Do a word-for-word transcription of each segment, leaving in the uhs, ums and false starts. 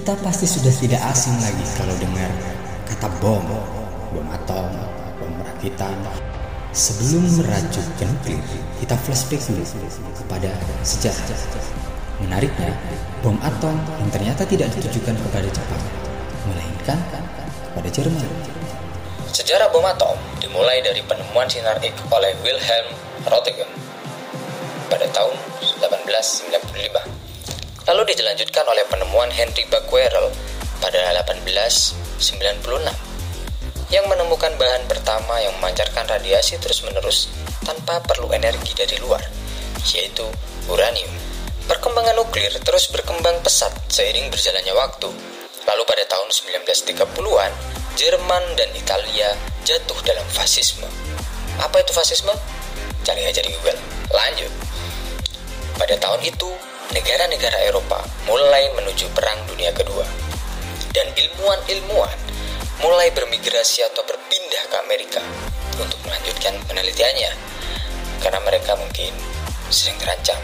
Kita pasti sudah tidak asing lagi kalau dengar kata bom, bom atom, bom rakitan. Sebelum meracuk ke nuklir, kita flashback dulu kepada sejarah. Menariknya, bom atom yang ternyata tidak ditujukan kepada Jepang, melainkan kepada Jerman. Sejarah bom atom dimulai dari penemuan sinar X oleh Wilhelm Röntgen pada tahun delapan belas sembilan puluh lima. Lalu dilanjutkan oleh penemuan Henry Becquerel pada delapan belas sembilan puluh enam yang menemukan bahan pertama yang memancarkan radiasi terus-menerus tanpa perlu energi dari luar, yaitu uranium. Perkembangan nuklir terus berkembang pesat seiring berjalannya waktu. Lalu pada tahun sembilan belas tiga puluhan, Jerman dan Italia jatuh dalam fasisme. Apa itu fasisme? Cari aja di Google. Lanjut. Pada tahun itu, negara-negara Eropa mulai menuju Perang Dunia Kedua. Dan ilmuwan-ilmuwan mulai bermigrasi atau berpindah ke Amerika untuk melanjutkan penelitiannya, karena mereka mungkin sedang terancam.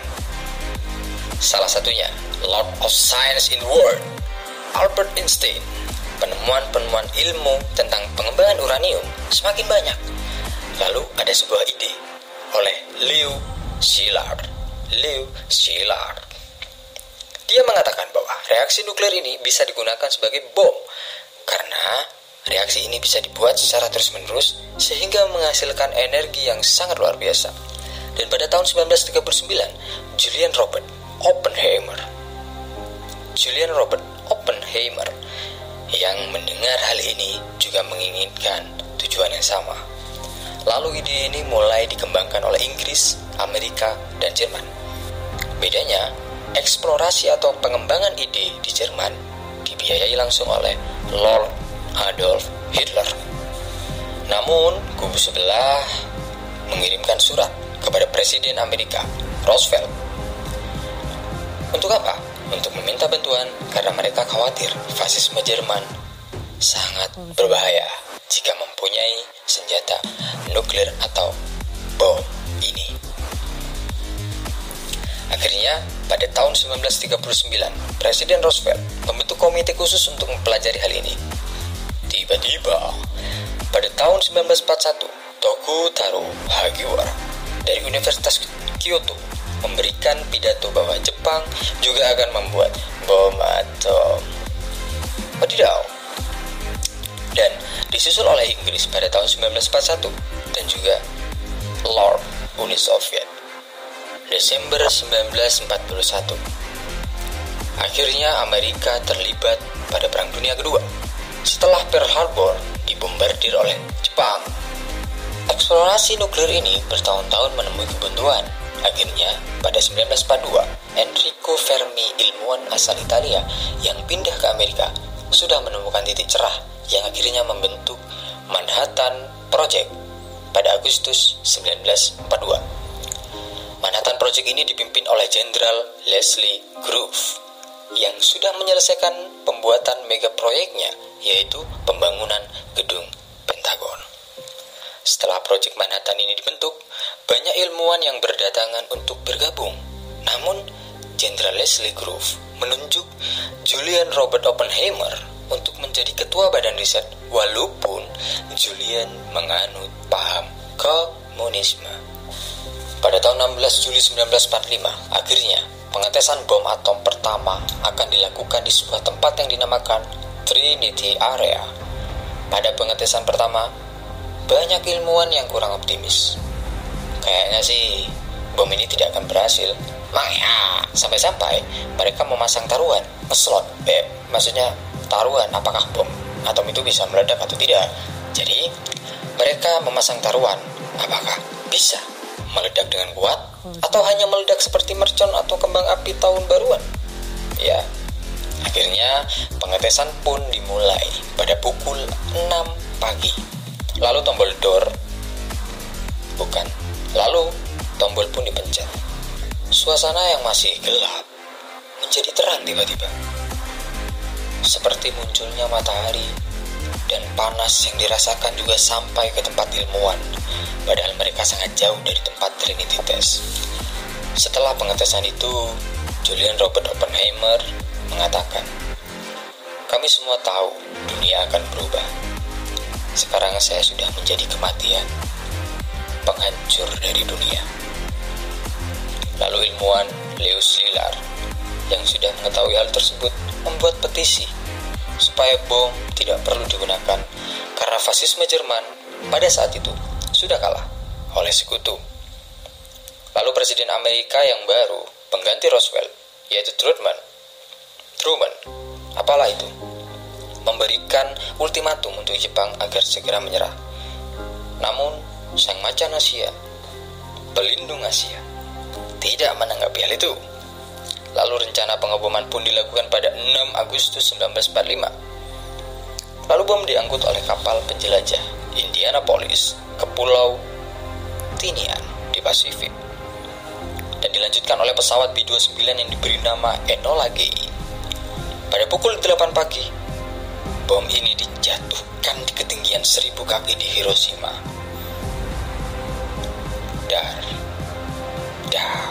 Salah satunya, Lord of Science in the World, Albert Einstein. Penemuan-penemuan ilmu tentang pengembangan uranium semakin banyak. Lalu ada sebuah ide oleh Leo Szilard. Leo Szilard. Dia mengatakan bahwa reaksi nuklir ini bisa digunakan sebagai bom karena reaksi ini bisa dibuat secara terus-menerus sehingga menghasilkan energi yang sangat luar biasa. Dan pada tahun sembilan belas tiga puluh sembilan, Julian Robert Oppenheimer Julian Robert Oppenheimer yang mendengar hal ini juga menginginkan tujuan yang sama. Lalu ide ini mulai dikembangkan oleh Inggris, Amerika, dan Jerman. Bedanya, eksplorasi atau pengembangan ide di Jerman dibiayai langsung oleh Lord Adolf Hitler. Namun, kubu sebelah mengirimkan surat kepada Presiden Amerika, Roosevelt. Untuk apa? Untuk meminta bantuan karena mereka khawatir fasisme Jerman sangat berbahaya jika mempunyai senjata nuklir atau bom ini. Akhirnya, pada tahun sembilan belas tiga puluh sembilan, Presiden Roosevelt membentuk komite khusus untuk mempelajari hal ini. Tiba-tiba, pada tahun sembilan belas empat puluh satu, Tokutaro Hagiwara dari Universitas Kyoto memberikan pidato bahwa Jepang juga akan membuat bom atom. Wadidaw. Dan disusul oleh Inggris pada tahun sembilan belas empat puluh satu dan juga Lord Uni Soviet Desember sembilan belas empat puluh satu. Akhirnya Amerika terlibat pada Perang Dunia Kedua setelah Pearl Harbor dibombardir oleh Jepang. Eksplorasi nuklir ini bertahun-tahun menemui kebuntuan. Akhirnya, pada sembilan belas empat puluh dua, Enrico Fermi, ilmuwan asal Italia yang pindah ke Amerika, sudah menemukan titik cerah yang akhirnya membentuk Manhattan Project pada Agustus sembilan belas empat puluh dua. Manhattan Project ini dipimpin oleh Jenderal Leslie Groves yang sudah menyelesaikan pembuatan mega proyeknya, yaitu pembangunan gedung Pentagon. Setelah proyek Manhattan ini dibentuk, banyak ilmuwan yang berdatangan untuk bergabung. Namun, Jenderal Leslie Groves menunjuk Julian Robert Oppenheimer untuk menjadi ketua badan riset, walaupun Julian menganut paham komunisme. Pada tahun enam belas Juli sembilan belas empat puluh lima, akhirnya pengetesan bom atom pertama akan dilakukan di sebuah tempat yang dinamakan Trinity Area. Pada pengetesan pertama, banyak ilmuwan yang kurang optimis. Kayaknya sih bom ini tidak akan berhasil. Makanya sampai-sampai mereka memasang taruhan, ngeslot, eh, maksudnya taruhan apakah bom atom itu bisa meledak atau tidak. Jadi mereka memasang taruhan apakah bisa meledak dengan kuat atau hanya meledak seperti mercon atau kembang api tahun baruan. Ya, akhirnya pengetesan pun dimulai pada pukul enam pagi. Lalu tombol door Bukan Lalu tombol pun dipencet. Suasana yang masih gelap menjadi terang tiba-tiba, seperti munculnya matahari. Dan panas yang dirasakan juga sampai ke tempat ilmuwan, padahal mereka sangat jauh dari tempat Trinity Test. Setelah pengetesan itu, Julian Robert Oppenheimer mengatakan, Kami semua tahu dunia akan berubah. Sekarang saya sudah menjadi kematian, penghancur dari dunia. Lalu ilmuwan Leo Szilard yang sudah mengetahui hal tersebut membuat petisi supaya bom tidak perlu digunakan karena fasisme Jerman pada saat itu sudah kalah oleh sekutu. Lalu Presiden Amerika yang baru, pengganti Roosevelt, yaitu Truman, Truman, apalah itu, memberikan ultimatum untuk Jepang agar segera menyerah. Namun, sang macan Asia, pelindung Asia, tidak menanggapi hal itu. Lalu rencana pengeboman pun dilakukan pada enam Agustus seribu sembilan ratus empat puluh lima. Lalu bom diangkut oleh kapal penjelajah Indianapolis ke Pulau Tinian di Pasifik dan dilanjutkan oleh pesawat B dua puluh sembilan yang diberi nama Enola Gay. Pada pukul delapan pagi, bom ini dijatuhkan di ketinggian seribu kaki di Hiroshima. Dar, dar.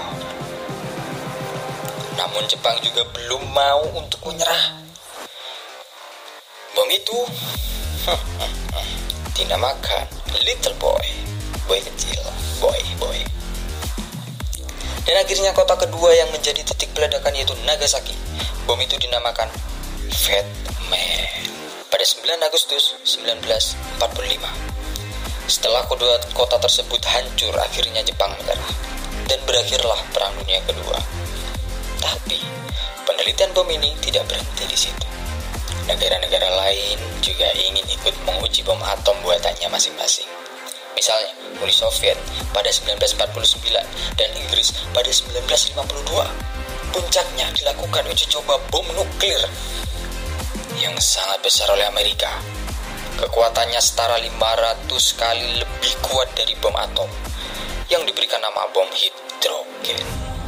Namun Jepang juga belum mau untuk menyerah. Bom itu dinamakan Little Boy, boy kecil, boy, boy. Dan akhirnya kota kedua yang menjadi titik peledakan yaitu Nagasaki. Bom itu dinamakan Fat Man pada sembilan Agustus seribu sembilan ratus empat puluh lima. Setelah kedua kota tersebut hancur, akhirnya Jepang menyerah dan berakhirlah Perang Dunia Kedua. Tapi penelitian bom ini tidak berhenti di situ. Negara-negara lain juga ingin ikut menguji bom atom buatannya masing-masing. Misalnya Uni Soviet pada seribu sembilan ratus empat puluh sembilan dan Inggris pada seribu sembilan ratus lima puluh dua. Puncaknya dilakukan uji coba bom nuklir yang sangat besar oleh Amerika. Kekuatannya setara lima ratus kali lebih kuat dari bom atom yang diberikan nama bom hidrogen.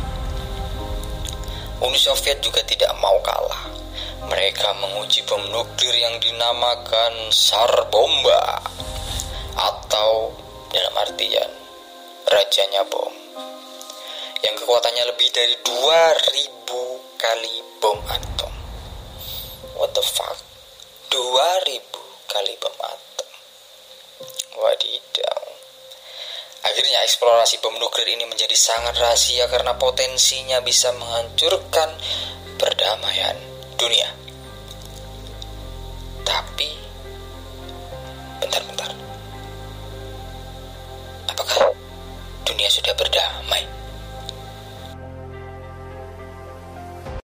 Uni Soviet juga tidak mau kalah. Mereka menguji bom nuklir yang dinamakan Tsar Bomba, atau dalam artian rajanya bom, yang kekuatannya lebih dari dua ribu kali bom atom. What the fuck? dua ribu kali bom atom. Wadidaw. Akhirnya eksplorasi bom nuklir ini menjadi sangat rahasia karena potensinya bisa menghancurkan perdamaian dunia. Tapi